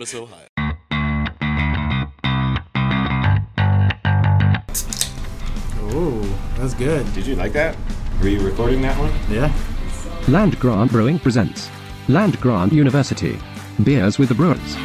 Columbus, Ohio. Ooh, that's good. Did you like that? Were you recording that one? Yeah. Land Grant Brewing presents Land Grant University. Beers with the Brewers.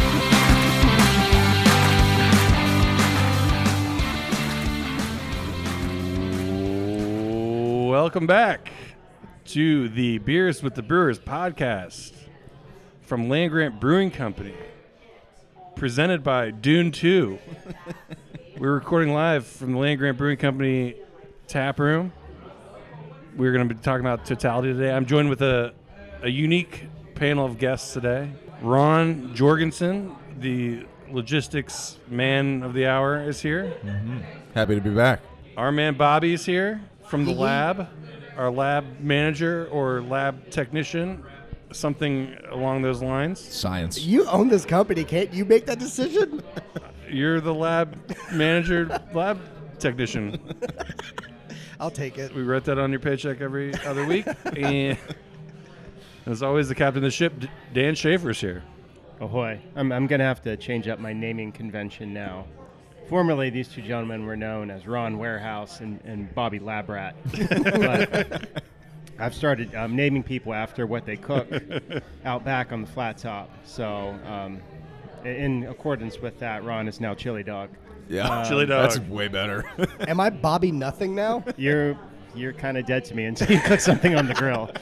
Welcome back to the Beers with the Brewers podcast from Land Grant Brewing Company, presented by Dune 2. We're recording live from the Land Grant Brewing Company tap room. We're going to be talking about Totality today. I'm joined with a unique panel of guests today. Ron Jorgensen, the logistics man of the hour, is here. Happy to be back. Our man Bobby is here from the lab, our lab manager or lab technician, something along those lines. Science. You own this company, can't you make that decision? You're the lab manager, lab technician. I'll take it. We write that on your paycheck every other week. And as always, the captain of the ship, Dan Schaefer's here. Ahoy. I'm going to have to change up my naming convention now. Formerly, these two gentlemen were known as Ron Warehouse and Bobby Labrat. But I've started naming people after what they cook out back on the flat top. So in accordance with that, Ron is now Chili Dog. Yeah, Chili Dog. That's way better. Am I Bobby Nothing now? You're kind of dead to me until you cook something on the grill.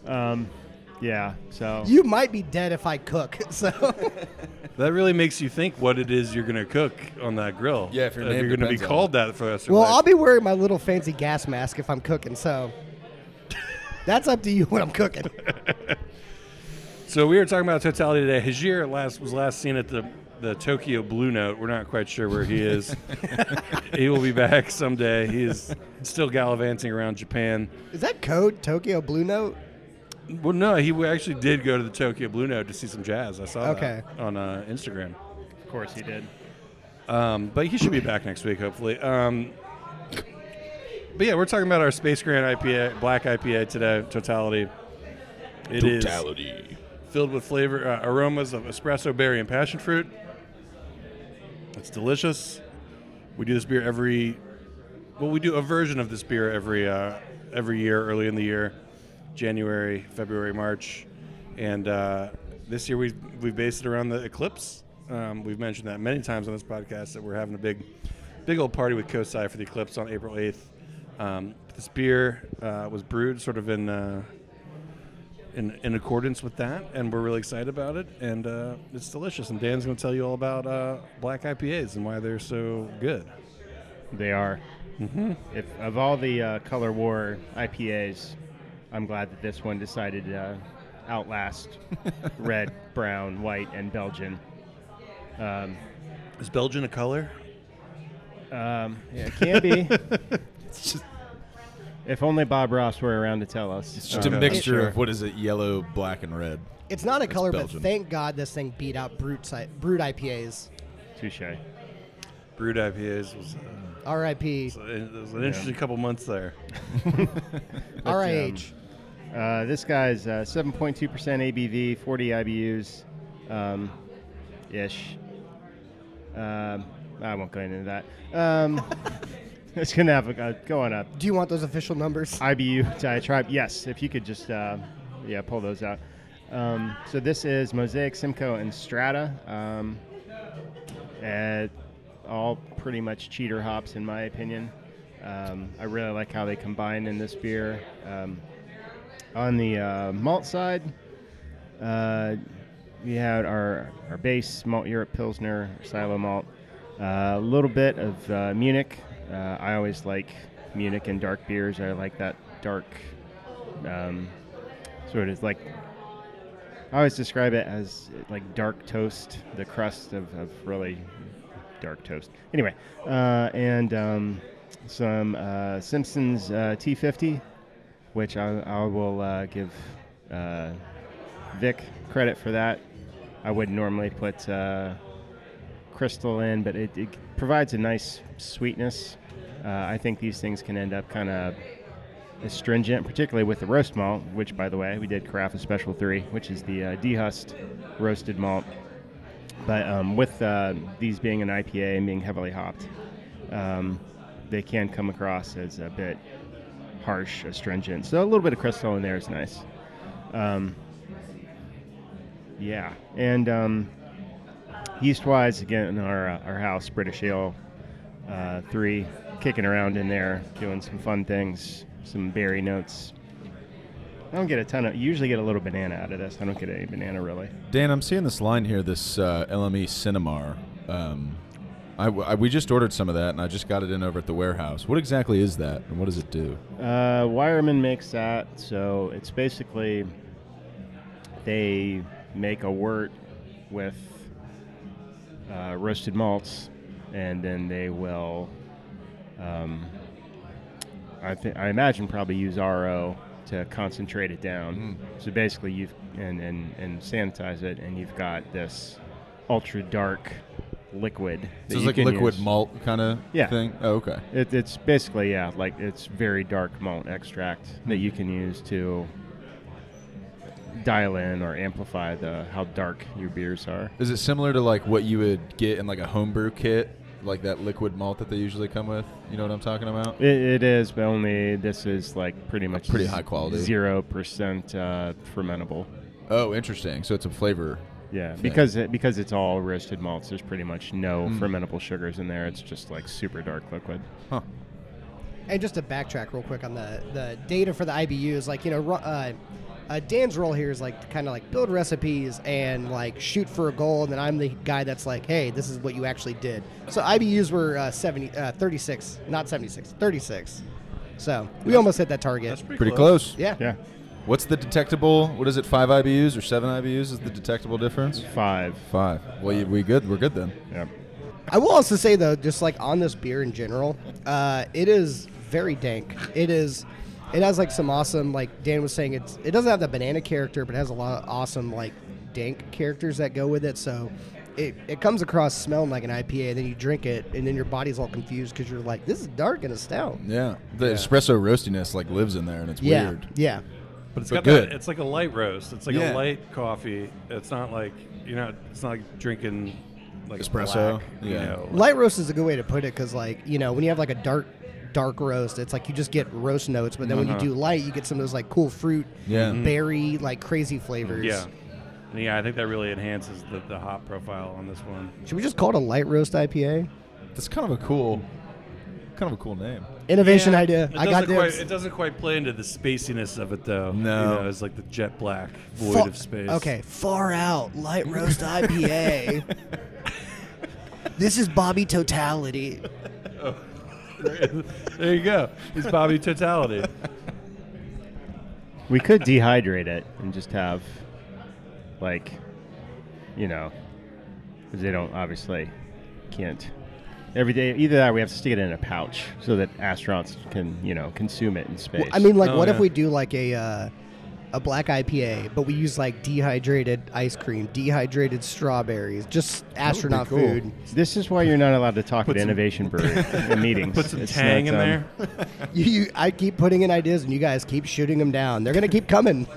Yeah, so... You might be dead if I cook, so... That really makes you think what it is you're going to cook on that grill. Yeah, if your name you're going to be depends on called it. that for us. Well, I'll be wearing my little fancy gas mask if I'm cooking, so... That's up to you when I'm cooking. So we were talking about Totality today. Hajir was last seen at the Tokyo Blue Note. We're not quite sure where he is. He will be back someday. He is still gallivanting around Japan. Is that code Tokyo Blue Note? Well, no, he actually did go to the Tokyo Blue Note to see some jazz. I saw Okay. that on Instagram. Of course he did. But he should be back next week, hopefully. But yeah, we're talking about our Space Grand IPA, Black IPA today, Totality. It is filled with flavor, aromas of espresso, berry, and passion fruit. It's delicious. We do this beer we do a version of this beer every year, early in the year. January, February, March, and this year we've based it around the eclipse. We've mentioned that many times on this podcast that we're having a big old party with Kosai for the eclipse on April 8th. This beer was brewed sort of in accordance with that, and we're really excited about it, and it's delicious. And Dan's going to tell you all about black IPAs and why they're so good. They are. Mm-hmm. If of all the Color War IPAs, I'm glad that this one decided to outlast red, brown, white, and Belgian. Is Belgian a color? Yeah, it can be. If only Bob Ross were around to tell us. It's just a mixture of, what is it, yellow, black, and red. It's not a color, Belgian. but thank God this thing beat out Brute IPAs. Touche. Brewed IPAs was R.I.P. it was an interesting couple months there. R.I.H. This guy's 7.2% ABV, 40 IBUs, ish. I won't go into that. It's going to have go on up. Do you want those official numbers? IBU diatribe. Yes, if you could just pull those out. So this is Mosaic, Simcoe, and Strata. All pretty much cheater hops in my opinion. I really like how they combine in this beer. On the malt side, we had our base Malt Europe Pilsner Silo malt, a little bit of Munich. I always like Munich and dark beers. I like that dark sort of like, I always describe it as like dark toast, the crust of really dark toast. Anyway, and some Simpsons T50, which I will give Vic credit for that. I wouldn't normally put crystal in, but it provides a nice sweetness. I think these things can end up kind of astringent, particularly with the roast malt, which, by the way, we did Carafa Special 3, which is the dehusked roasted malt. But with these being an IPA and being heavily hopped, they can come across as a bit harsh, astringent. So a little bit of crystal in there is nice. Yeah, and yeast-wise, again, our house, British Ale 3, kicking around in there, doing some fun things, some berry notes. I don't get a ton of. You usually get a little banana out of this. I don't get any banana really. Dan, I'm seeing this line here, this LME Cinnamar. We just ordered some of that, and I just got it in over at the warehouse. What exactly is that, and what does it do? Wireman makes that, so it's basically they make a wort with roasted malts, and then they will, I imagine, probably use RO to concentrate it down. So basically, you've and sanitize it, and you've got this ultra dark liquid. So it's like liquid malt kind of thing? Oh, okay. It's basically, like it's very dark malt extract that you can use to dial in or amplify how dark your beers are. Is it similar to like what you would get in like a homebrew kit, like that liquid malt that they usually come with? You know what I'm talking about? It is, but only this is like pretty much pretty high quality, 0% fermentable. Oh, interesting. So it's a flavor. Yeah, thing. because it's all roasted malts. There's pretty much no fermentable sugars in there. It's just like super dark liquid. Huh. And just to backtrack real quick on the data for the IBUs, like, Dan's role here is like to kind of like build recipes and like shoot for a goal, and then I'm the guy that's like, hey, this is what you actually did. So IBUs were 36, not 76, 36. So we almost hit that target. That's Pretty close. Yeah. Yeah, What's the detectable? What is it? 5 IBUs or 7 IBUs is the detectable difference? 5. 5. Well, we're good then. Yeah. I will also say though, just like on this beer in general, it is very dank. It has like some awesome, like Dan was saying, it doesn't have the banana character, but it has a lot of awesome like dank characters that go with it. So it comes across smelling like an IPA, and then you drink it, and then your body's all confused because you're like, this is dark and a stout. Yeah. The espresso roastiness like lives in there, and it's weird. Yeah. But it's But got good. it's like a light roast. It's like Yeah. a light coffee. It's not like it's not like drinking like Espresso? black, Yeah. Light roast is a good way to put it because, like, when you have like a dark roast, it's like you just get roast notes, but then when you do light, you get some of those like cool fruit, Yeah. berry, like crazy flavors. Yeah. And yeah, I think that really enhances the hop profile on this one. Should we just call it a light roast IPA? That's kind of a cool name. Innovation Yeah, idea. It I got this. It doesn't quite play into the spaciness of it, though. No. It's like the jet black void of space. Okay, far out light roast IPA. This is Bobby Totality. There you go. He's Bobby Totality. We could dehydrate it and just have, like, because they don't obviously can't. Every day, either that or we have to stick it in a pouch so that astronauts can, consume it in space. Well, I mean, like, Oh, what if yeah. we do like a black IPA, but we use like dehydrated ice cream, dehydrated strawberries, just astronaut cool. food. This is why you're not allowed to talk Put at some- Innovation Brewery in meetings. Put some It's tang not, in there. I keep putting in ideas, and you guys keep shooting them down. They're gonna keep coming.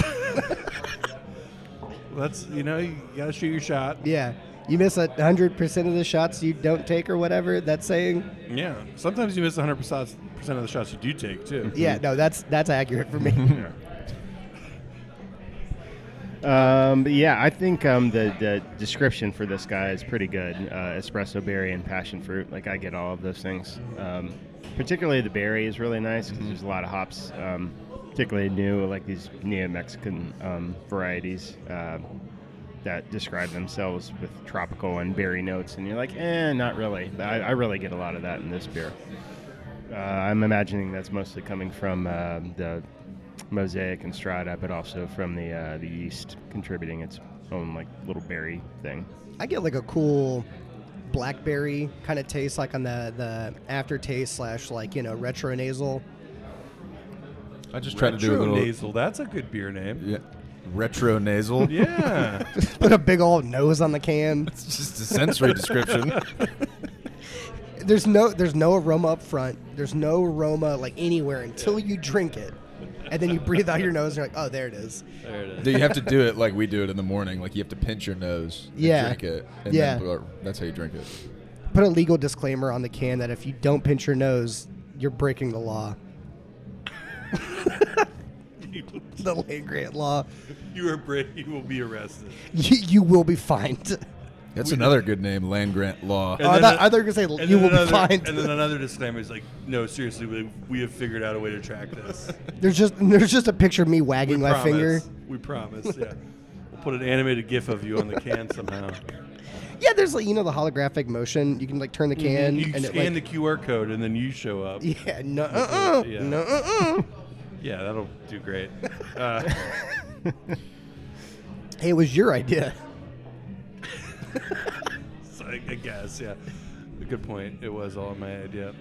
That's you gotta shoot your shot. Yeah, you miss 100% of the shots you don't take, or whatever that's saying. Yeah. Sometimes you miss 100% of the shots you do take too. Yeah, no, that's accurate for me. But yeah, I think the description for this guy is pretty good. Espresso berry and passion fruit. Like, I get all of those things. Particularly the berry is really nice because there's a lot of hops, particularly new, like these Neo-Mexican varieties that describe themselves with tropical and berry notes. And you're like, not really. But I really get a lot of that in this beer. I'm imagining that's mostly coming from the Mosaic and Strata, but also from the yeast contributing its own like little berry thing. I get like a cool blackberry kind of taste, like on the aftertaste / like retro nasal. I just tried to do a little nasal. That's a good beer name. retro nasal. Yeah. Put a big old nose on the can. It's just a sensory description. There's no aroma up front. There's no aroma like anywhere until you drink it. and then you breathe out your nose, and you're like, oh, there it is. There it is. You have to do it like we do it in the morning. Like you have to pinch your nose and Yeah. drink it. And Yeah. then that's how you drink it. Put a legal disclaimer on the can that if you don't pinch your nose, you're breaking the law. The land grant law. You will be arrested. You will be fined. That's another good name, land grant law. And I then thought a- you were going to say And you then will be another- fined. And then another disclaimer is like, no, seriously, we have figured out a way to track this. There's just a picture of me wagging my finger. We promise. Yeah, we'll put an animated GIF of you on the can somehow. Yeah, there's like the holographic motion. You can like turn the can You and scan it the QR code and then you show up. yeah, no, Yeah. no. Yeah, that'll do great. Hey, it was your idea. So I guess, yeah. A good point. It was all my idea.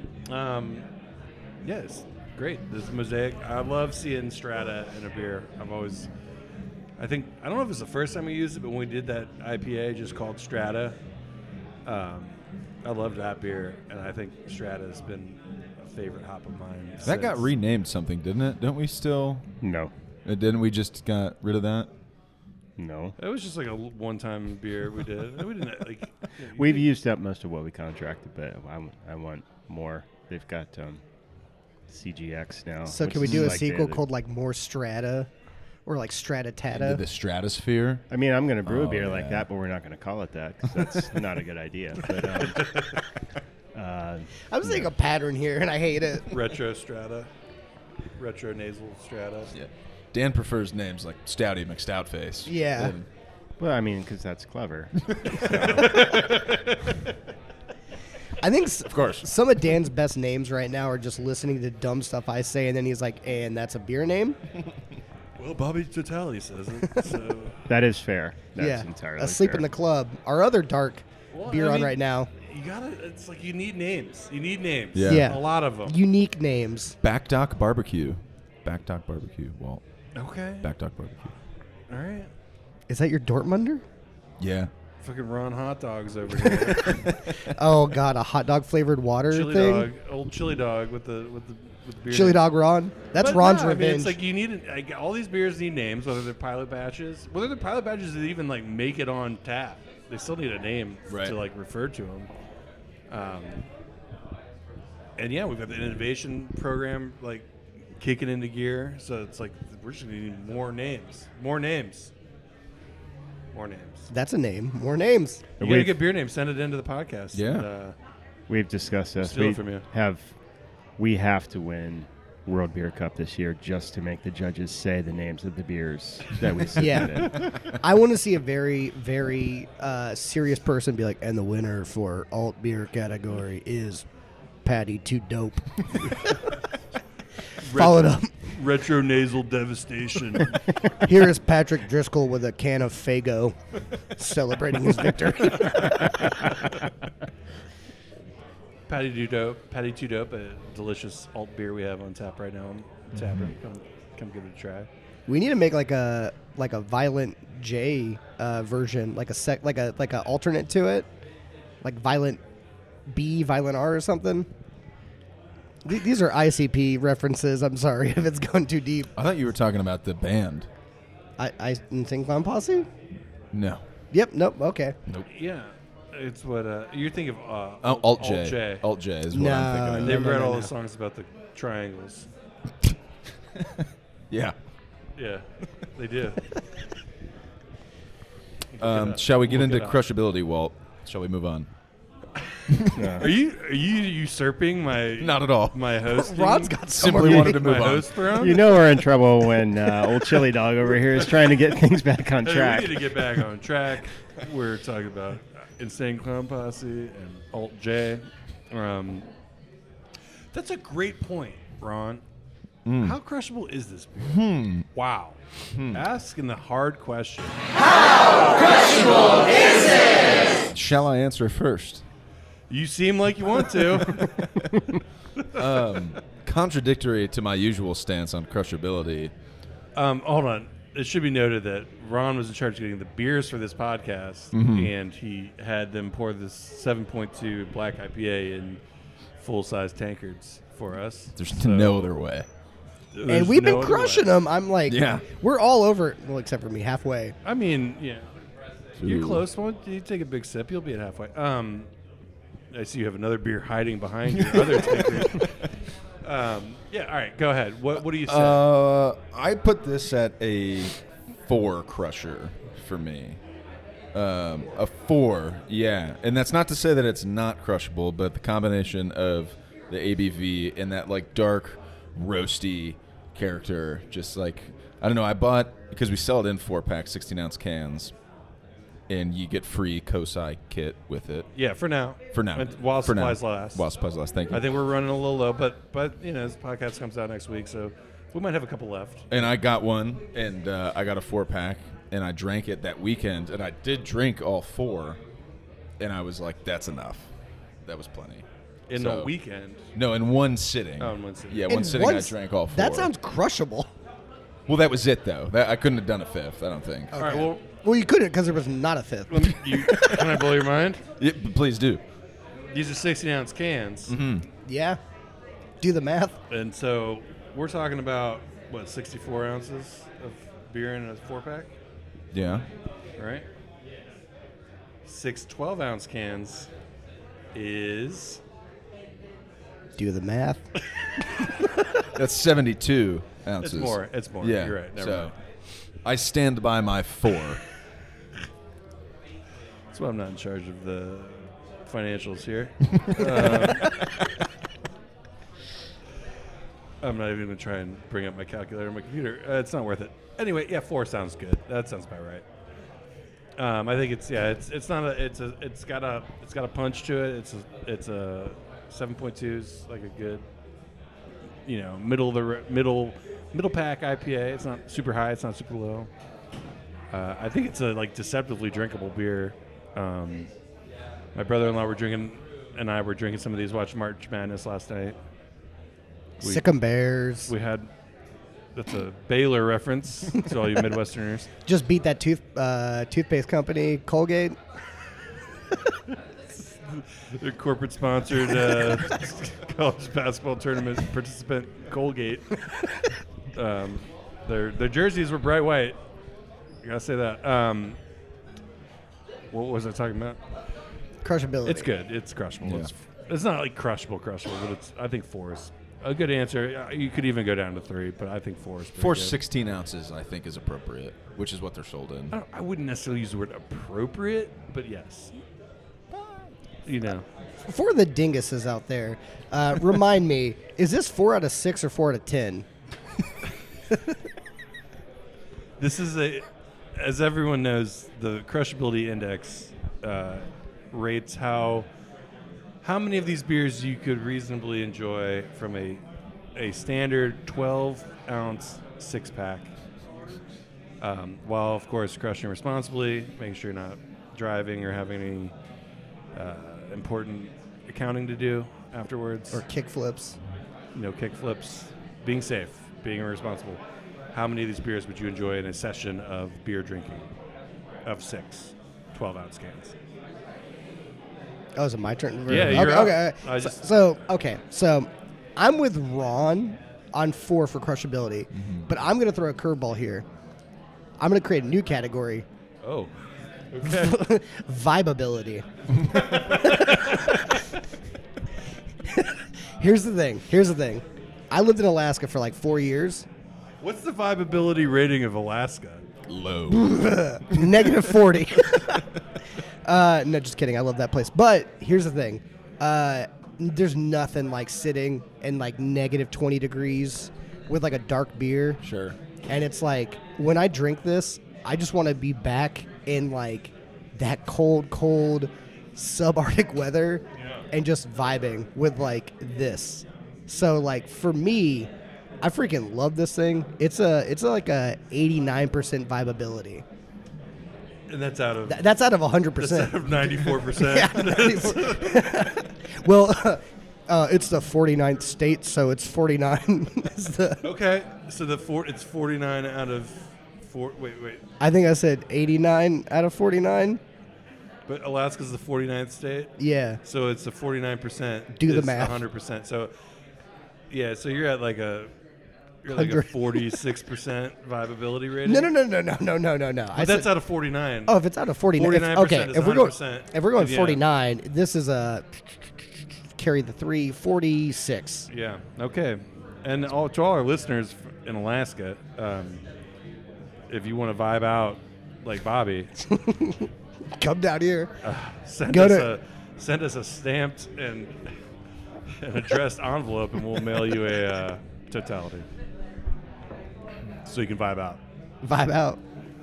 Yes, great. This mosaic. I love seeing Strata in a beer. I don't know if it's the first time we used it, but when we did that IPA just called Strata, I love that beer, and I think Strata has been a favorite hop of mine. That got since. renamed something, didn't it? Don't we still? No. Didn't we just got rid of that? No. It was just like a one-time beer we did. We didn't like. We've used up most of what we contracted, but I want more. They've got CGX now. So which can we is do a like sequel the- called like More Strata, or like Into Stratitata? the stratosphere. I mean, I'm going to brew a Oh, beer like yeah. that, but we're not going to call it that because that's not a good idea. But, I'm seeing a pattern here, and I hate it. Retro Strata, retro nasal Strata. Yeah. Dan prefers names like Stouty McStoutface. Yeah. And well, I mean, because that's clever. I think of course. some of Dan's best names right now are just listening to dumb stuff I say, and then he's like, "And that's a beer name." Well, Bobby Totality says it. So That is fair. That's yeah, entirely Asleep fair. in the Club. Our other dark Well, beer I on mean, right now. you gotta. It's like you need names. You need names. Yeah. Yeah. A lot of them. Unique names. Back Dock Barbecue. Back Dock Barbecue, Walt. Okay. Back Dock Barbecue. All right. Is that your Dortmunder? Yeah. Fucking Ron hot dogs over here. Oh God, a hot dog flavored water chili thing. dog, old chili dog with the beer. Chili name. dog Ron. That's But Ron's no, I mean, revenge. it's like you need like, all these beers need names, whether they're pilot batches, whether they're pilot batches that even like make it on tap. They still need a name Right. to like refer to them. And yeah, we've got the innovation program like kicking into gear, so it's like we're just gonna need more names, more names, more names. That's a name. More names. You gotta get beer names. Send it into the podcast. Yeah. And, We've discussed this. Steal it from you. We have to win World Beer Cup this year just to make the judges say the names of the beers that we submitted. Yeah. I want to see a very, very serious person be like, and the winner for alt beer category is Patty Too Dope. Followed up. Retro nasal devastation. Here is Patrick Driscoll with a can of Faygo celebrating his victory. Patty Too Dope, a delicious alt beer we have on tap right now on tap room. Come give it a try. We need to make like a Violent J version, like a alternate to it, like Violent B, Violent R or something. These are ICP references. I'm sorry if it's gone too deep. I thought you were talking about the band. I Insane Clown Posse? No. Yep. Nope. Okay. Yeah, it's what you're thinking of. Alt J. Alt J is what No, I'm thinking of. They've read all no. the songs about the triangles. Yeah. Yeah, they do. Shall we get Look into it up. crushability, Walt? Shall we move on? Are you usurping my Not at all. my host? Rod's got Simply wanted to move my on. host throne. You know we're in trouble when old Chili Dog over here is trying to get things back on Hey, track. we need to get back on track. We're talking about Insane Clown Posse and Alt J. That's a great point, Ron. How crushable is this beer? Wow. Asking the hard question. Shall I answer first? You seem like you want to. Contradictory to my usual stance on crushability. Hold on. It should be noted that Ron was in charge of getting the beers for this podcast, and he had them pour this 7.2 black IPA in full-size tankards for us. There's So- no other way. and we've no been other crushing way. them. I'm like, Yeah. we're all over. Well, except for me, halfway. I mean, yeah. You're Ooh. close. Won't you take a big sip? You'll be at halfway. I see you have another beer hiding behind your other taker. Yeah, all right, go ahead. What do you say? I put this at a 4 crusher for me. A 4, yeah. And that's not to say that it's not crushable, but the combination of the ABV and that like dark, roasty character, just like, I don't know, I bought, because we sell it in 4-pack 16-ounce cans, and you get free Kosai kit with it. Yeah, for now. For now. While For now. supplies last. While supplies last, thank you. I think we're running a little low, but you know, this podcast comes out next week, so we might have a couple left. And I got one, and I got a 4-pack, and I drank it that weekend, and I did drink all 4, and I was like, that's enough. That was plenty. In the weekend. No, in one sitting. Oh, in one sitting. Yeah, In one sitting I one s- drank all 4. That sounds crushable. Well, that was it, though. I couldn't have done a 5th, I don't think. All right, well, Well, you couldn't because there was not a 5th. can I blow your mind? Yeah, please do. These are 16-ounce cans, Yeah. Do the math. and so we're talking about, what, 64 ounces of beer in a 4-pack, Yeah. right? 6 12-ounce cans is... Do the math. That's 72 ounces. It's more. Yeah. You're right. Never so mind. I stand by my 4. That's why I'm not in charge of the financials here. I'm not even going to try and bring up my calculator on my computer. It's not worth it. Anyway, yeah, 4 sounds good. That sounds about right. I think it's got a punch to it. It's a 7.2's like a good, you know, middle pack IPA. It's not super high. It's not super low. I think it's a like deceptively drinkable beer. My brother-in-law and I were drinking some of these. Watched March Madness last night. Sick 'em Bears. We had that's a Baylor reference to all you Midwesterners. Just beat that toothpaste company, Colgate. Their corporate sponsored college basketball tournament participant Colgate. Their jerseys were bright white. I gotta say that. What was I talking about? Crushability. It's good. It's crushable. Yeah. It's not like crushable, but I think 4 is a good answer. You could even go down to 3, but I think 4 is pretty 4 good. 16 ounces, I think, is appropriate, which is what they're sold in. I wouldn't necessarily use the word appropriate, but yes. You know. For the dinguses out there, remind me, is this 4 out of 6 or 4 out of 10? This is as everyone knows, the crushability index rates how many of these beers you could reasonably enjoy from a standard 12-ounce 6-pack, while of course crushing responsibly, making sure you're not driving or having any important accounting to do afterwards, Or kickflips? no kickflips, being safe, being responsible. How many of these beers would you enjoy in a session of beer drinking of 6 12-ounce cans? Oh, is it my turn? Yeah, okay, you're up. okay. So I'm with Ron on 4 for crushability, but I'm going to throw a curveball here. I'm going to create a new category, Oh, okay. vibeability. Here's the thing. I lived in Alaska for like 4 years. What's the vibeability rating of Alaska? Low. Negative 40. No, just kidding. I love that place. But here's the thing. There's nothing like sitting in like negative 20 degrees with like a dark beer. Sure. And it's like, when I drink this, I just want to be back in like that cold subarctic weather and just vibing with like this. So like for me, I freaking love this thing. It's like a 89% vibeability. And that's out of That's out of 100%. that's out of 94%. Yeah, 94. Well, it's the 49th state, so it's 49. is the, Okay, so it's 49 out of 4. Wait. I think I said 89 out of 49. But Alaska's the 49th state, Yeah. so it's the 49%. Do the is math. 100%. So yeah, so you're at like a You're like a 100. 46% vibeability rating. No. But that's out of 49. Oh, if it's out of 49. 49% Okay, is if we're going 100%. if we're going Yeah. 49, this is a carry the 3 46. Yeah. Okay. And to all our listeners in Alaska, if you want to vibe out like Bobby, Come down here. send Go us a stamped and an addressed envelope, and we'll mail you a totality, so you can vibe out. Vibe out.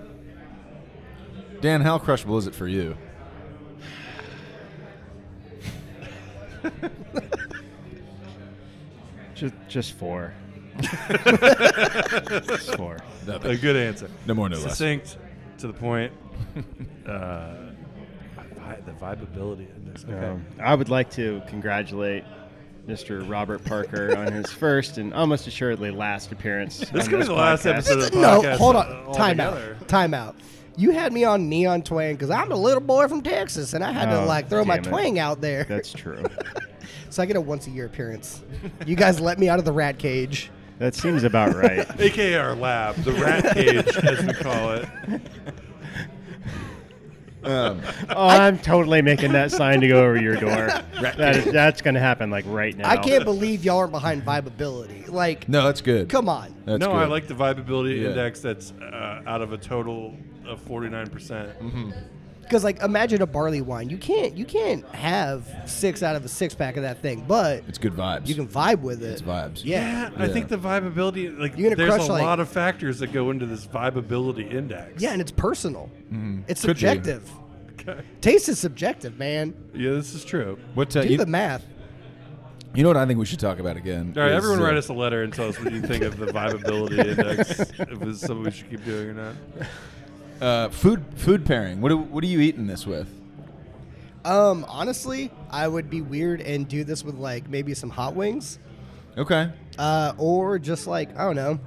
Dan, how crushable is it for you? Just 4. Just 4. A good answer. No more, no less. Succinct, to the point. The vibeability index. Okay. I would like to congratulate Mr. Robert Parker on his first and almost assuredly last appearance. This on could be the last podcast. episode of the No, podcast. hold on. Time altogether. out. Time out. You had me on Neon Twang because I'm a little boy from Texas, and I had to Oh, throw my damn it. twang out there. That's true. So I get a once-a-year appearance. You guys let me out of the rat cage. That seems about right. AKA our lab, the rat cage, as we call it. Oh, I'm totally making that sign to go over your door. That's going to happen like right now. I can't believe y'all aren't behind vibeability. Like, No, that's good. come on. That's No, good. I like the vibeability Yeah. index that's out of a total of 49%. Because like, imagine a barley wine. You can't have 6 out of a 6-pack of that thing, but It's good vibes. you can vibe with it. It's vibes. Yeah. I think the vibeability, like, You're gonna there's crush, a like- lot of factors that go into this vibeability index. Yeah, and it's personal. It's Could be. subjective. Okay. Taste is subjective, man. Yeah, this is true. What Do you, the math. you know what I think we should talk about again? All right, is, everyone write us a letter and tell us what you think of the vibeability index, if it's something we should keep doing or not. food pairing. What are you eating this with? Honestly, I would be weird and do this with like maybe some hot wings, Okay. or just like, I don't know,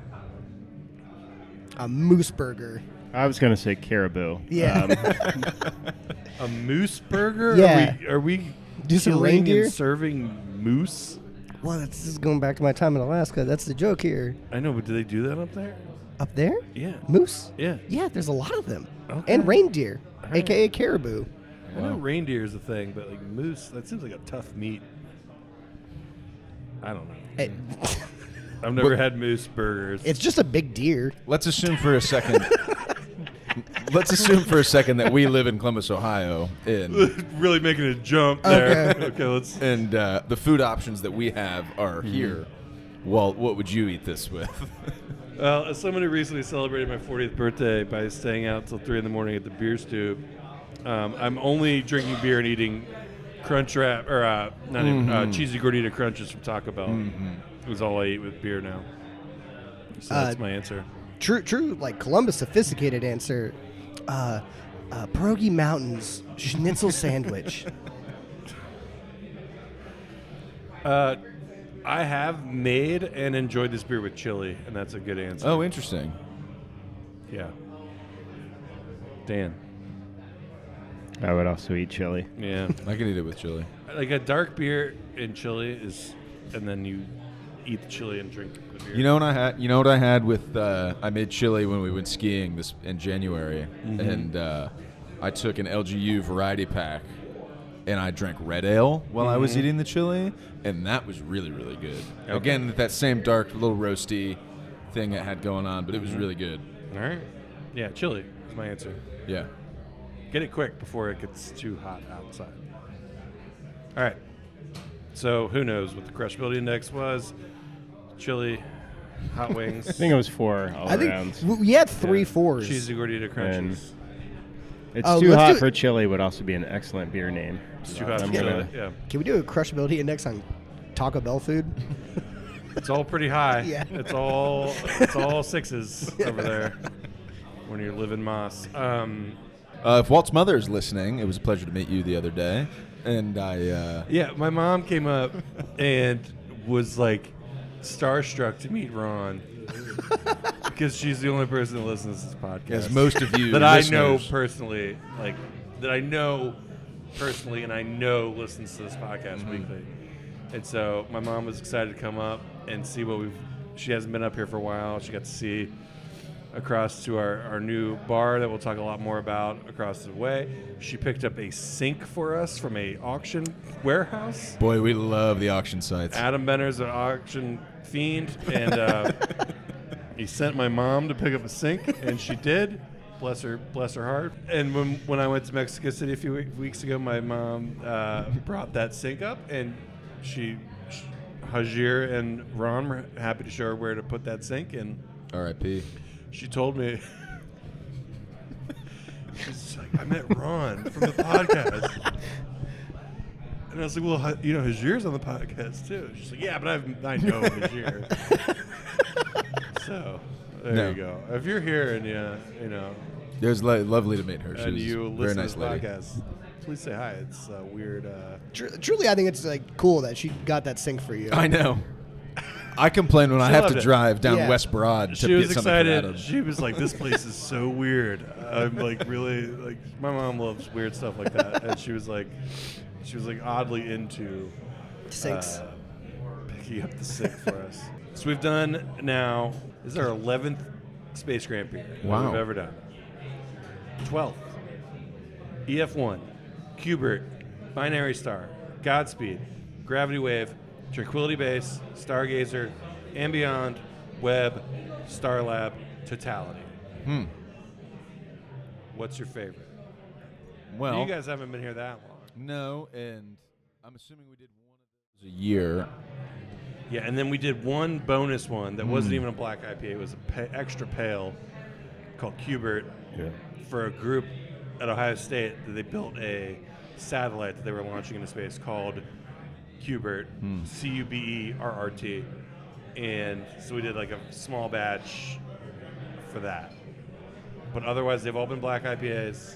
a moose burger. I was going to say caribou. Yeah. A moose burger? Yeah. Are we Do some killing reindeer? and serving moose? Well, this is going back to my time in Alaska. That's the joke here. I know, but do they do that up there? Up there? Yeah. Moose? Yeah. Yeah, there's a lot of them. Okay. And reindeer, right. a.k.a. caribou. I know reindeer is a thing, but like moose, that seems like a tough meat. I don't know. It- I've never had moose burgers. it's just a big deer. Let's assume for a second. Let's assume for a second that we live in Columbus, Ohio, really making a jump there. Okay. Okay, let's. and the food options that we have are here. Well, what would you eat this with? Well, as someone who recently celebrated my 40th birthday by staying out till 3 in the morning at the beer stew, I'm only drinking beer and eating Crunchwrap or not even cheesy gordita crunches from Taco Bell. It was all I eat with beer now. So that's my answer. True, like Columbus sophisticated answer. Pierogi Mountains schnitzel sandwich. I have made and enjoyed this beer with chili, and that's a good answer. Oh, interesting. Yeah. Dan. I would also eat chili. Yeah. I could eat it with chili. Like a dark beer and chili is, and then you eat the chili and drink the beer. You know what I had? You know what I had with? I made chili when we went skiing this in January, and I took an LGU variety pack, and I drank red ale while I was eating the chili, and that was really, really good. Okay. Again, that same dark, little roasty thing it had going on, but it was really good. All right. Yeah, chili is my answer. Yeah. Get it quick before it gets too hot outside. All right. So who knows what the crushability index was? Chili, hot wings. I think it was 4 all I think around. we had 3 4s. Cheesy gordita crunches. It's Oh, too let's hot do- for chili would also be an excellent beer name. It's too hot I'm for gonna- chili. Yeah. Can we do a crushability index on Taco Bell food? It's all pretty high. Yeah. It's all sixes over there when you live in Moss. If Walt's mother is listening, it was a pleasure to meet you the other day, and I. Yeah, my mom came up and was like starstruck to meet Ron because she's the only person that listens to this podcast. As most of you that I know listeners- personally, like that I know personally, and I know listens to this podcast weekly. And so my mom was excited to come up and see what she hasn't been up here for a while. She got to see across to our new bar that we'll talk a lot more about across the way. She picked up a sink for us from a auction warehouse. Boy, we love the auction sites. Adam Benner's an auction fiend, and he sent my mom to pick up a sink, and she did. Bless her heart. And when I went to Mexico City a few weeks ago, my mom brought that sink up, and Hajir and Ron were happy to show her where to put that sink, and R.I.P. she told me, she's like, I met Ron from the podcast. And I was like, well, Hajir's on the podcast too. She's like, yeah, but I know Hajir. So there you go. If you're here and It was lovely to meet her. She and was you a very listen nice to the lady. podcast, please say hi. It's weird. Truly, I think it's like cool that she got that sink for you. I know. I complain when I She have loved to it. drive down Yeah. West Broad to She get was something for Adam. excited. She was like, "This place is so weird." I'm like, really like. My mom loves weird stuff like that, and she was like oddly into Sinks. picking up the sink for us. So we've done now. This is our 11th Space Grant beer that Wow. we've ever done. 12th. EF1, Qbert, Binary Star, Godspeed, Gravity Wave, Tranquility Base, Stargazer, and Beyond, Web, Starlab, Totality. What's your favorite? Well, You guys haven't been here that long. no, and I'm assuming we did one of those a year. Yeah, and then we did one bonus one that wasn't even a black IPA. It was a extra pale called Qbert for a group at Ohio State that they built a satellite that they were launching into space called Qbert, Cuberrt. And so we did like a small batch for that. But otherwise, they've all been black IPAs,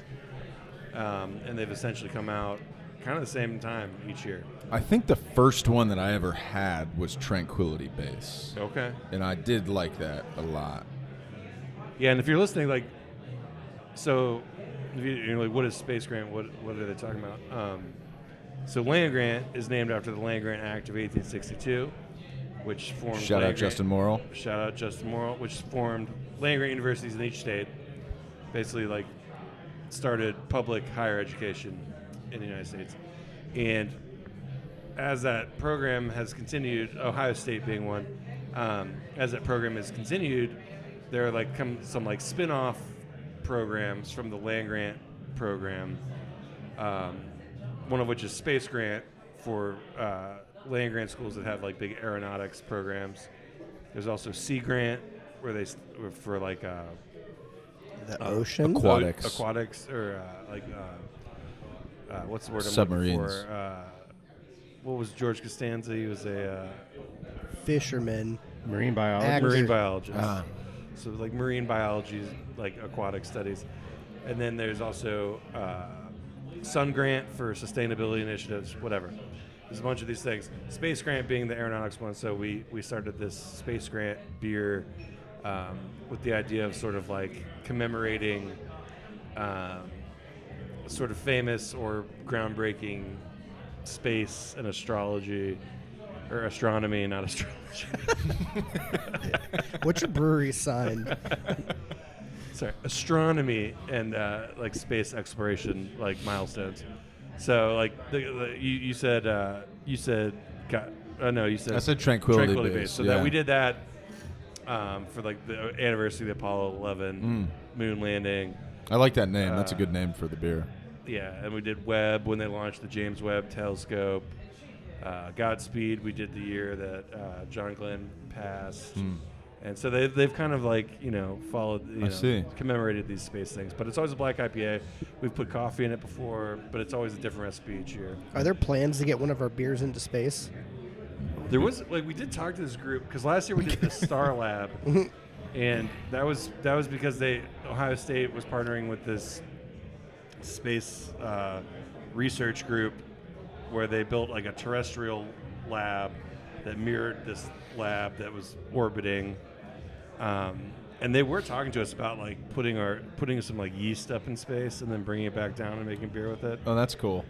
and they've essentially come out kind of the same time each year. I think the first one that I ever had was Tranquility Base, Okay. and I did like that a lot. Yeah, and if you're listening, like, so, if you're like, what is Space Grant? What are they talking about? So Land Grant is named after the Land Grant Act of 1862, which formed Shout out Justin Morrill. Shout out Justin Morrill, which formed land grant universities in each state. Basically, like, started public higher education in the United States. And as that program has continued, Ohio State being one, as that program has continued, there are like some like spin-off programs from the land grant program. One of which is Space Grant for land grant schools that have like big aeronautics programs. There's also Sea Grant where they for like The ocean. Aquatics. or what's the word I'm Submarines. looking for? What was George Costanza? He was a Fisherman. Marine biology. Actor. marine biologist. Ah. So like marine biology, like aquatic studies. And then there's also Sun Grant for sustainability initiatives, whatever. There's a bunch of these things. Space Grant being the aeronautics one. So we started this Space Grant beer with the idea of sort of like commemorating sort of famous or groundbreaking space and astrology, or astronomy, not astrology. What's your brewery sign? Sorry, astronomy and like space exploration, like milestones. So like you said you said I said Tranquility Base. So yeah. that we did that for like the anniversary of the Apollo 11 moon landing. I like that name. That's a good name for the beer. Yeah, and we did Webb when they launched the James Webb Telescope. Godspeed we did the year that John Glenn passed. And so they've kind of like, followed, commemorated these space things. But it's always a black IPA. We've put coffee in it before, but it's always a different recipe each year. Are there plans to get one of our beers into space? There was, like, we did talk to this group, because last year we did the Star Lab. And that was because Ohio State was partnering with this space research group where they built like a terrestrial lab that mirrored this lab that was orbiting. And they were talking to us about like putting some like yeast up in space and then bringing it back down and making beer with it. Oh, that's cool.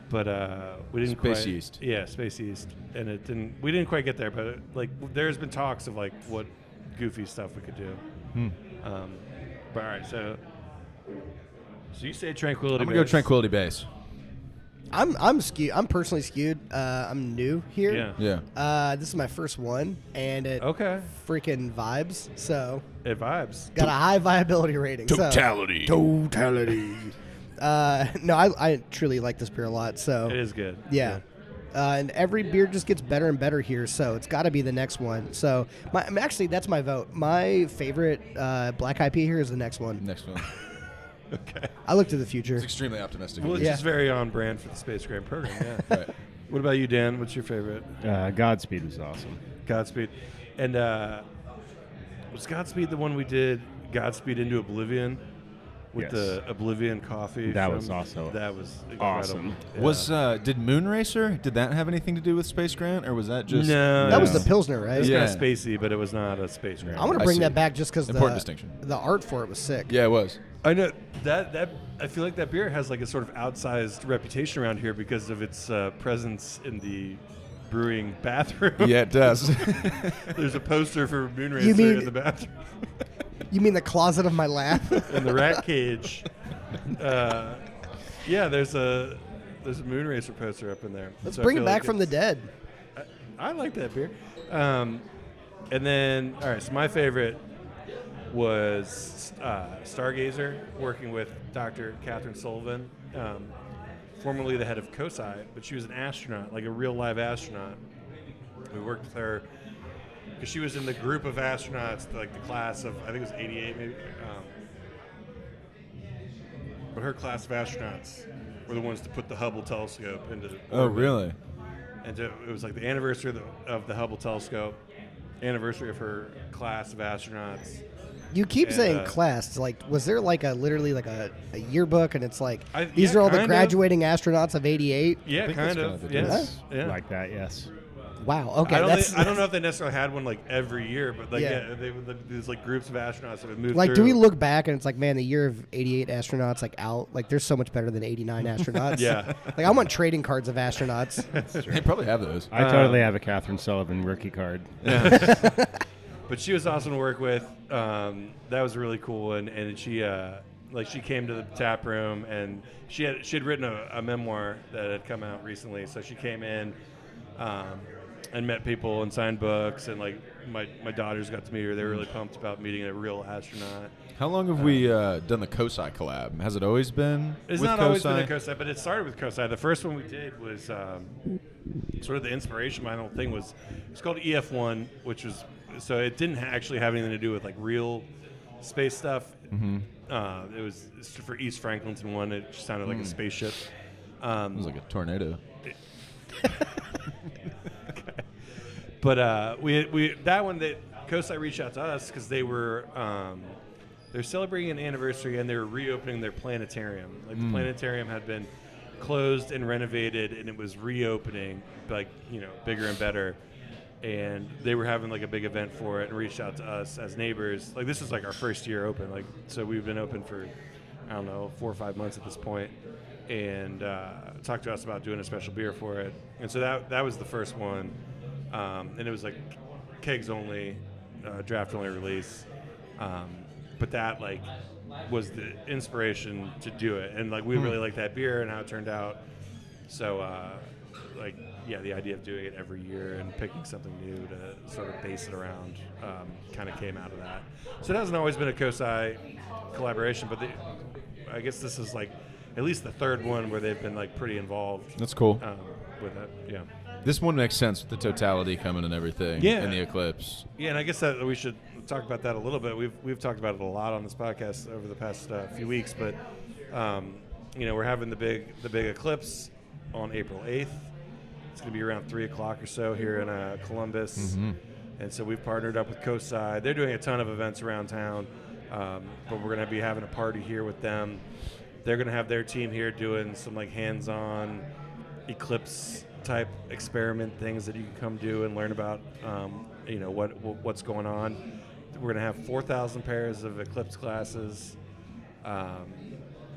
but we didn't Space quite, yeast. Yeah, space yeast, and it didn't. We didn't quite get there, but like there's been talks of like what goofy stuff we could do. But all right, so you say Tranquility I'm gonna go Base. Tranquility Base. I'm skewed. I'm personally skewed. I'm new here. Yeah. Yeah. This is my first one, and it Okay. freaking vibes. So It vibes. got a high viability rating. Totality. Totality. No, I truly like this beer a lot. So It is good. yeah. And every beer just gets better and better here, so it's got to be the next one. So, actually, that's my vote. My favorite black IPA here is the next one. Next one. Okay. I look to the future. It's extremely optimistic. Well, it's Yeah. just very on brand for the Space Grant program. Yeah. Right. What about you, Dan? What's your favorite? Godspeed was awesome. Godspeed. And was Godspeed the one we did Godspeed into Oblivion with Yes. the Oblivion coffee? That from- was also That was incredible. awesome. Yeah. Was did Moonracer? Did that have anything to do with Space Grant, or was that just No. That was the Pilsner, right? It was Yeah. kind of spacey, but it was not a Space Grant. I want I to bring see. that back just because Important distinction. the art for it was sick. Yeah, it was. I know that I feel like that beer has like a sort of outsized reputation around here because of its presence in the brewing bathroom. Yeah, it does. There's a poster for Moonracer You mean- in the bathroom. You mean the closet of my lab? In the rat cage. Yeah, there's a Moonracer poster up in there. Let's So I bring feel it back like from the it's- dead. I like that beer. And then, all right, so my favorite was Stargazer, working with Dr. Catherine Sullivan, formerly the head of COSI, but she was an astronaut, like a real live astronaut. We worked with her because she was in the group of astronauts, like the class of, I think it was 88 maybe. But her class of astronauts were the ones to put the Hubble telescope into the Oh, orbit. really? And it was like the anniversary of the Hubble telescope, anniversary of her class of astronauts. You keep And, saying class. Like, was there like literally like a yearbook, and it's like these yeah, are all the kind of. graduating astronauts of '88? Yeah, think kind that's of. kind of the Yes. Yeah. Like that, yes. Wow. Okay. I don't, that's, think, I don't know if they necessarily had one like every year, but like Yeah. yeah, they would there's like groups of astronauts that would move. like, through. do we look back and it's like, man, the year of '88 astronauts like out. Like, there's so much better than '89 astronauts. Yeah. Like, I want trading cards of astronauts. They probably have those. I totally have a Catherine Sullivan rookie card. But she was awesome to work with. That was really cool, and she like she came to the tap room, and she had written a memoir that had come out recently. So she came in and met people and signed books, and like my daughters got to meet her. They were really pumped about meeting a real astronaut. How long have we done the COSI collab? Has it always been It's with not COSI? always been a COSI, but it started with COSI. The first one we did was sort of the inspiration behind the whole thing was it's called EF1, which was so it didn't actually have anything to do with like real space stuff. Mm-hmm. It was for East Franklinton one. It just sounded like a spaceship. It was like a tornado. But we that one that COSI reached out to us because they were they're celebrating an anniversary and they were reopening their planetarium. Like the planetarium had been closed and renovated, and it was reopening, like bigger and better. And they were having like a big event for it and reached out to us as neighbors. Like this is like our first year open. Like so we've been open for I don't know 4 or 5 months at this point, and talked to us about doing a special beer for it. And so that was the first one. And it was like kegs only, draft only release. But that like was the inspiration to do it, and like we really liked that beer and how it turned out. So like yeah, the idea of doing it every year and picking something new to sort of base it around kind of came out of that. So it hasn't always been a COSI collaboration, but I guess this is like at least the third one where they've been like pretty involved. That's cool. With it, yeah. This one makes sense with the totality coming and everything. Yeah. And the eclipse. Yeah, and I guess that we should talk about that a little bit. We've talked about it a lot on this podcast over the past few weeks, but we're having the big eclipse on April 8th. It's going to be around 3 o'clock or so here in Columbus, and so we've partnered up with COSI. They're doing a ton of events around town, but we're going to be having a party here with them. They're going to have their team here doing some like hands-on eclipse type experiment things that you can come do and learn about what's going on. We're going to have 4,000 pairs of eclipse glasses,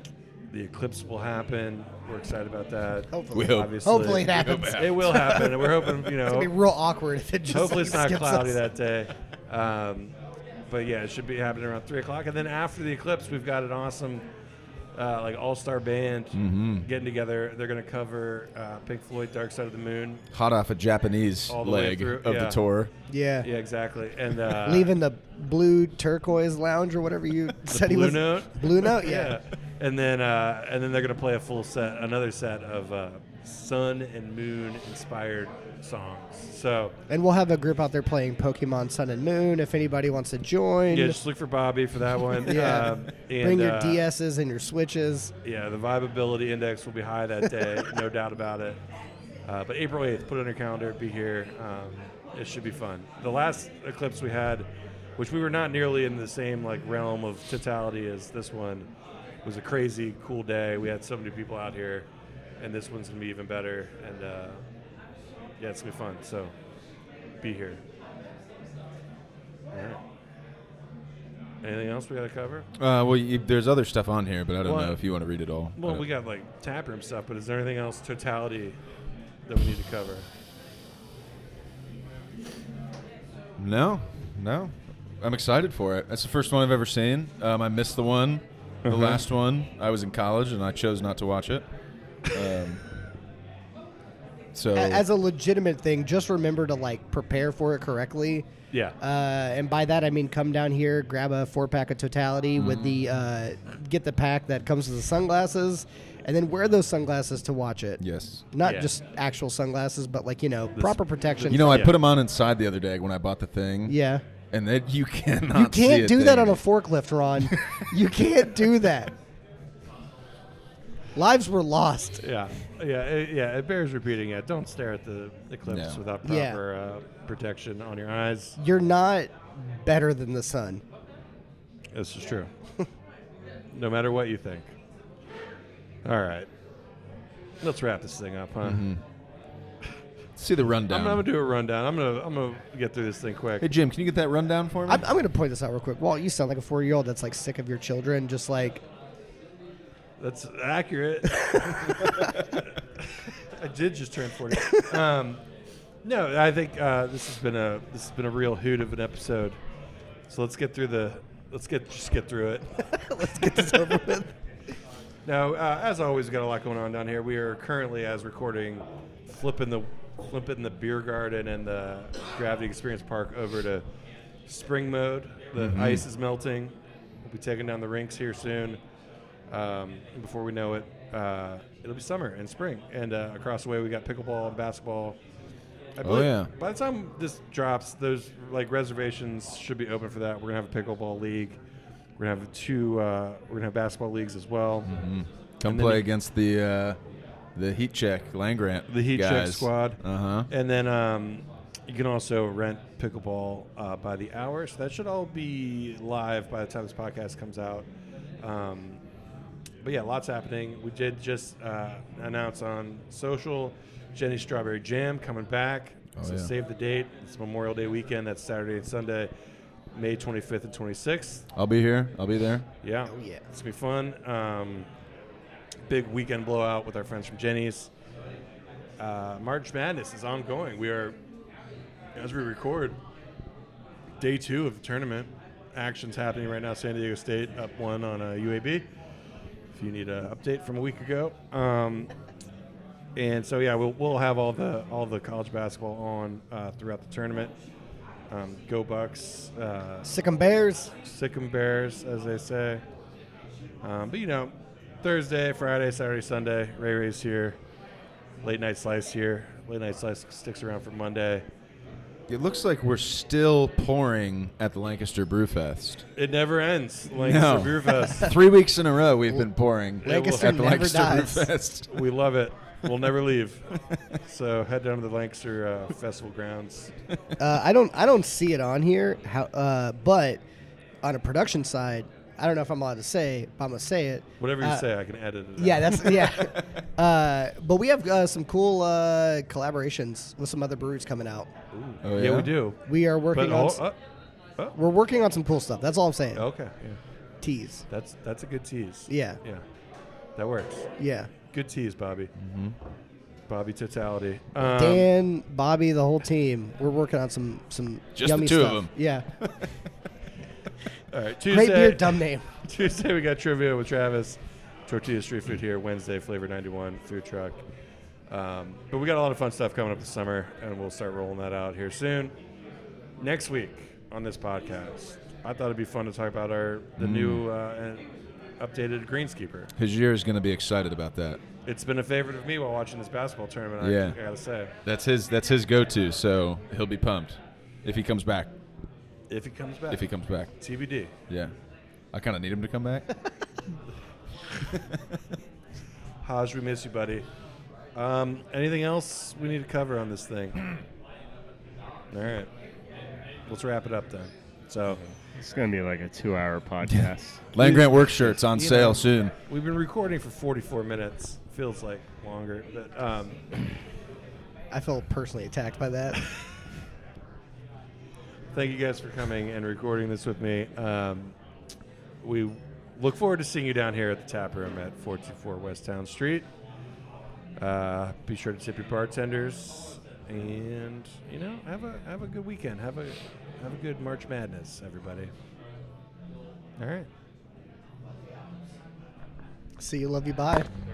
The eclipse will happen. We're excited about that. Hopefully. We hope. Obviously. Hopefully it happens. It will happen. And we're hoping, It's gonna be real awkward if it just hopefully like, it's not skips cloudy us. that day. But yeah, it should be happening around 3 o'clock. And then after the eclipse, we've got an awesome like all-star band getting together. They're going to cover Pink Floyd, Dark Side of the Moon. Hot off a Japanese All the way leg through, of yeah. the tour. Yeah. Yeah, exactly. And Leaving the blue turquoise lounge or whatever you said he Blue was. Note. Blue Note, Yeah. yeah. And then they're going to play a full set, another set of sun and moon inspired songs. So And we'll have a group out there playing Pokemon Sun and Moon if anybody wants to join. yeah, just look for Bobby for that one. Yeah. And, Bring your DSs and your Switches. Yeah, the vibeability index will be high that day, no doubt about it. But April 8th, put it on your calendar, be here. It should be fun. The last eclipse we had, which we were not nearly in the same like realm of totality as this one, was a crazy cool day. We had so many people out here, and this one's gonna be even better. And yeah, it's gonna be fun. So be here. All right. Anything else we gotta cover? There's other stuff on here, but I don't Well, know if you want to read it all. Well, we got like taproom stuff, but is there anything else totality that we need to cover? No. I'm excited for it. That's the first one I've ever seen. I missed the one, the last one. I was in college, and I chose not to watch it. So As a legitimate thing, just remember to like prepare for it correctly. Yeah. And by that I mean come down here, grab a 4-pack of Totality with the get the pack that comes with the sunglasses, and then wear those sunglasses to watch it. yes. Not Yeah. just actual sunglasses, but like proper protection. You know, I Yeah. put them on inside the other day when I bought the thing. yeah. And then you cannot. You see can't a do that thing. on a forklift, Ron. You can't do that. Lives were lost. Yeah. It bears repeating. Yeah, don't stare at the eclipse Yeah. without Yeah. proper protection on your eyes. You're not better than the sun. This is true. No matter what you think. All right. Let's wrap this thing up, huh? See the rundown. I'm gonna do a rundown. I'm gonna get through this thing quick. Hey Jim, can you get that rundown for me? I'm going to point this out real quick. Walt, you sound like a 4-year-old that's like sick of your children. Just like, That's accurate. I did just turn 40. No, I think this has been a real hoot of an episode. So let's get through just get through it. let's get this over with. Now, as always, we've got a lot going on down here. We are currently, as recording, flipping the beer garden and the Gravity Experience Park over to spring mode. The ice is melting. We'll be taking down the rinks here soon. And before we know it, it'll be summer and spring. And across the way, we got pickleball and basketball. I believe yeah. By the time this drops, those like reservations should be open for that. We're gonna have a pickleball league. We're gonna have we're gonna have basketball leagues as well. Come and then play you- against the Heat Check Land Grant. The Heat Check guys. squad. Uh-huh. And then you can also rent pickleball by the hour. So that should all be live by the time this podcast comes out. But yeah, lots happening. We did just announce on social Jenny's Strawberry Jam coming back. So yeah. save the date. It's Memorial Day weekend. That's Saturday and Sunday, May 25th and 26th. I'll be here. I'll be there. Yeah. Oh, yeah. It's going to be fun. Big weekend blowout with our friends from Jenny's. March Madness is ongoing. We are, as we record, day 2 of the tournament. Action's happening right now. San Diego State up 1 on UAB. If you need an update from a week ago. And so, yeah, we'll have all the college basketball on throughout the tournament. Go Bucks. Sick 'em Bears. Sick 'em Bears, as they say. But, Thursday, Friday, Saturday, Sunday, Ray's here. Late Night Slice here. Late Night Slice sticks around for Monday. It looks like we're still pouring at the Lancaster Brewfest. It never ends. Lancaster Beer Fest. 3 weeks in a row we've been pouring Lancaster at the never Lancaster dies. Brewfest. We love it. We'll never leave. So head down to the Lancaster Festival grounds. I don't see it on here. But on a production side, I don't know if I'm allowed to say, but I'm gonna say it. Whatever you say, I can edit it. Yeah, out. that's yeah. But we have some cool collaborations with some other breweries coming out. Oh, Yeah, yeah? we do. We are working But on. We're working on some cool stuff. That's all I'm saying. okay. Yeah. Tease. That's a good tease. Yeah. Yeah. That works. Yeah. Good tease, Bobby. Mm-hmm. Bobby Totality. Dan, Bobby, the whole team. We're working on some Just yummy the two of stuff. them. Yeah. All right, Great beer, dumb name. Tuesday we got trivia with Travis. Tortilla Street Food here. Wednesday, Flavor 91 food truck. But we got a lot of fun stuff coming up this summer, and we'll start rolling that out here soon. Next week on this podcast, I thought it'd be fun to talk about the new and updated Greenskeeper. Hajir is going to be excited about that. It's been a favorite of me while watching this basketball tournament. Yeah. I gotta say, That's his go-to. So he'll be pumped if he comes back. if he comes back, TBD. TBD. Yeah. I kind of need him to come back. Haj, we miss you, buddy. Anything else we need to cover on this thing? All right, let's wrap it up then. So. It's going to be like a 2-hour podcast. Land Grant work shirts on You sale know, soon. We've been recording for 44 minutes. Feels like longer. But, I felt personally attacked by that. thank you guys for coming and recording this with me. We look forward to seeing you down here at the tap room at 424 West Town Street. Be sure to tip your bartenders, and have a good weekend. Have a good March Madness, everybody. All right. See you, love you, bye.